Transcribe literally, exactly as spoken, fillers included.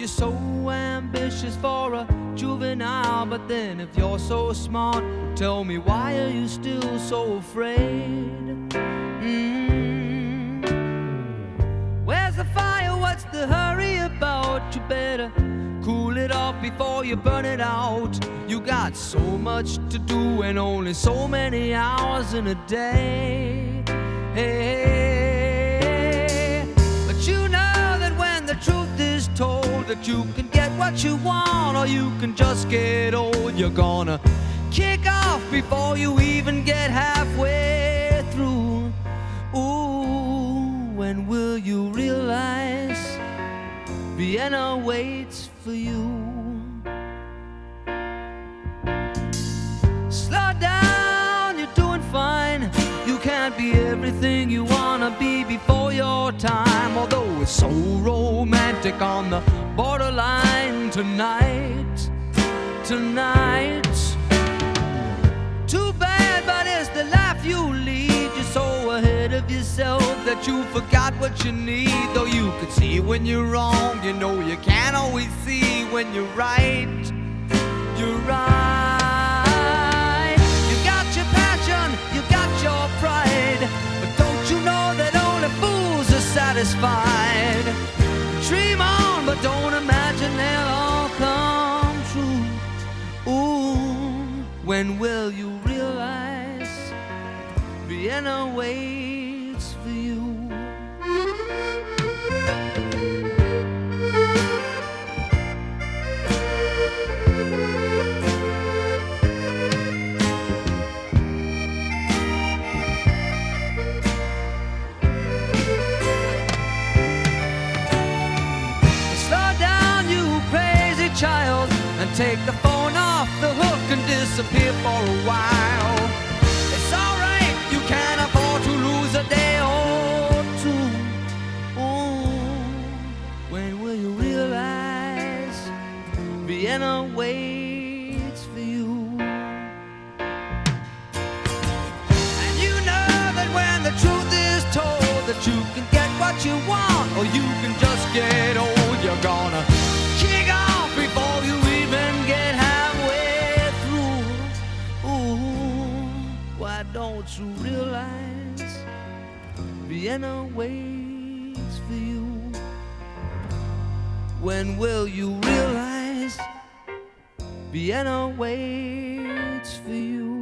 you're so ambitious for a juvenile, but then if you're so smart, tell me, why are you still so afraid? Mm. Where's the fire? What's the hurry about? You better cool it off before you burn it out. You got so much to do and only so many hours in a day. Hey, but you know that when the truth is told, that you can get what you want or you can just get old. You're gonna kick off before you even get halfway through. Ooh, when will you realize Vienna waits for you? Slow down, you're doing fine. You can't be everything you wanna be before your time. Although it's so romantic on the borderline tonight, tonight. Too bad, but it's the life you lead. You're so ahead of yourself that you forgot what you need. Though you could see when you're wrong, you know you can't always see when you're right. You're right. You got your passion, you got your pride, but don't you know that only fools are satisfied? Dream on, but don't imagine they'll all come true. Ooh, when will you realize Vienna waits for you? Child, and take the phone off the hook and disappear for a while. It's alright, you can't afford to lose a day or two. Ooh, when will you realize Vienna waits for you? And you know that when the truth is told, that you can get what you want or you can just get old. You're gonna kick off before you even get halfway through. Ooh, why don't you realize Vienna waits for you? When will you realize Vienna waits for you?